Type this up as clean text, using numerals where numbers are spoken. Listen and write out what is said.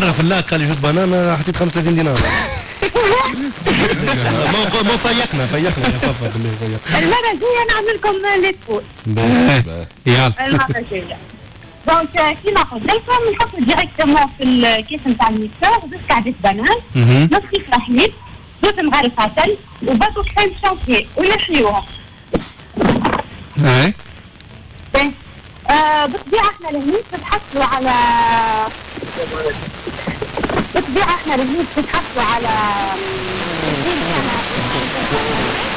مرة في اللاك قال لي جوز بنانا حطيت 35 دينار. ما فيقنا يا فافا المرة الجاية نعمل لكم ليتفول. يلا. المرة الجاية. دونك كيما قلت لكم نحطوا ديريكتومون في الكيس نتاع الميكسور زوج كعبة بنان، نص كيس حليب، زوج مغارف عسل، وباكو كريم شانتيه ونحيوهم. اي. بالطبيعة احنا الهنيت تتحصلوا على بالطبيعة احنا الهنيت تتحصلوا على